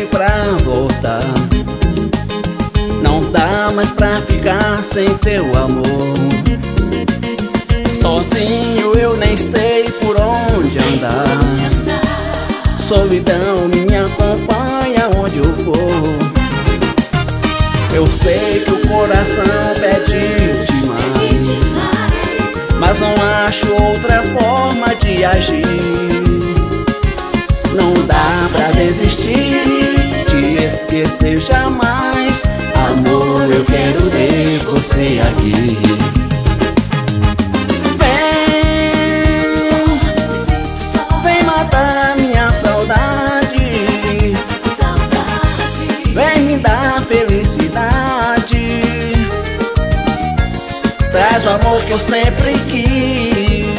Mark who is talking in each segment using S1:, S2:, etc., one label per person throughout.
S1: pede pra voltar. Não dá mais pra ficar sem teu amor. Sozinho eu nem sei por onde andar. Solidão me acompanha onde eu for. Eu sei que o coração pede demais, mas não acho outra forma de agir. Não dá pra desistir, te esquecer jamais. Amor, eu quero ver você aqui. Vem matar minha saudade. Vem me dar felicidade. Traz o amor que eu sempre quis.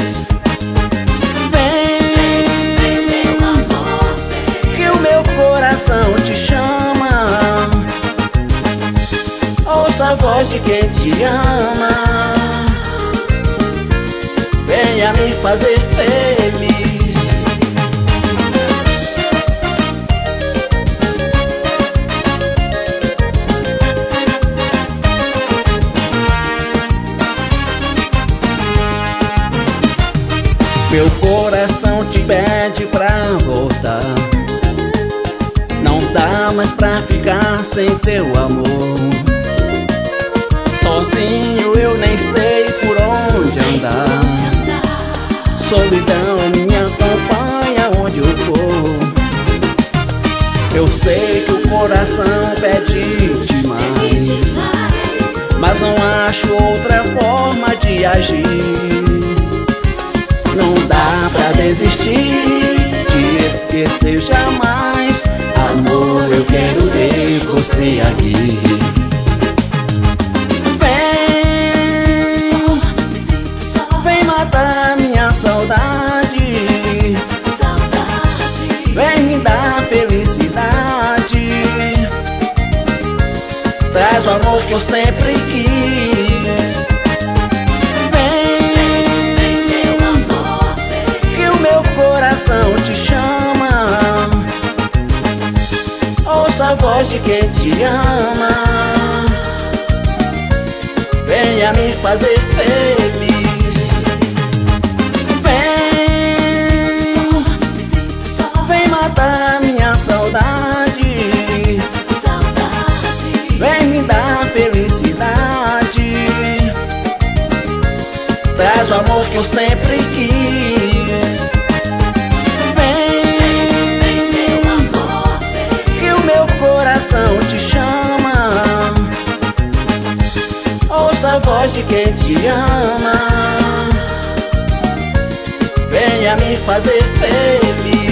S1: Coração te chama, ouça a voz de quem te ama. Venha me fazer feliz. Meu coração te pede pra voltar. Não dá mais pra ficar sem teu amor. Sozinho eu nem sei por onde andar. Solidão me acompanha onde eu for. Eu sei que o coração pede demais, mas não acho outra forma de agir. Não dá pra desistir, te esquecer jamais. Amor, eu quero ver você aqui. Vem matar minha saudade. Vem me dar felicidade. Traz o amor que eu sempre quis. Que o meu coração te chama, ouça a voz de quem te ama. Venha me fazer feliz. Vem matar minha saudade. Vem me dar felicidade. Traz o amor que eu sempre quis. Coração te chama, ouça a voz de quem te ama. Venha me fazer feliz.